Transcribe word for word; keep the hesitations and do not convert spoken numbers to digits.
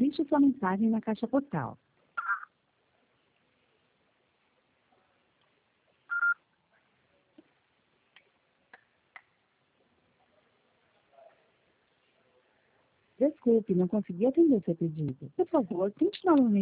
Deixe sua mensagem na caixa postal. Desculpe, não consegui atender seu pedido. Por favor, tente novamente.